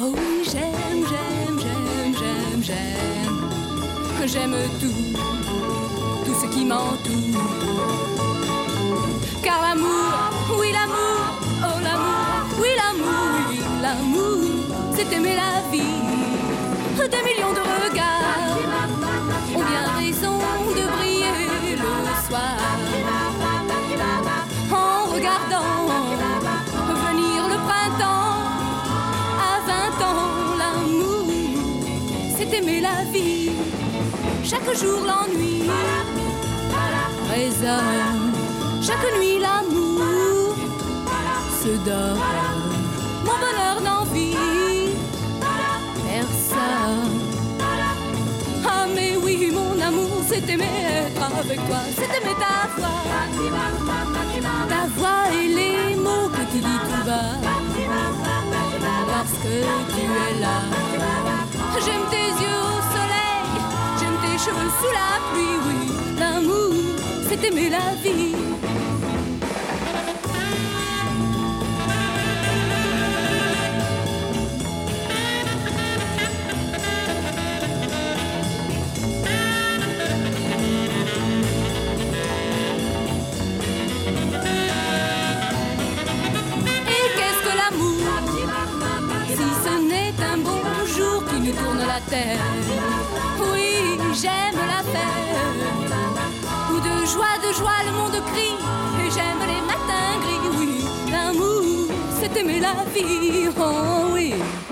Oh oui, j'aime, j'aime, j'aime, j'aime, j'aime. J'aime tout ce qui m'entoure. Car l'amour, oui l'amour, oh l'amour, oui l'amour, oui l'amour, c'est aimer la vie. Des millions de regards ont bien raison de briller le soir. En regardant venir le printemps, à 20 ans, l'amour, c'est aimer la vie. Chaque jour l'ennui résonne, chaque nuit l'amour se dort. Mon bonheur n'envie personne. Ah mais oui mon amour, c'est aimer être avec toi, c'est aimer ta voix et les mots que tu dis tout bas, parce que tu es là. J'aime tes yeux au soleil, j'aime tes cheveux sous la pluie, oui, l'amour, c'est aimer la vie. Tourne la terre, oui, j'aime la fête où de joie, le monde crie, et j'aime les matins gris, oui, l'amour, c'est aimer la vie, oh oui.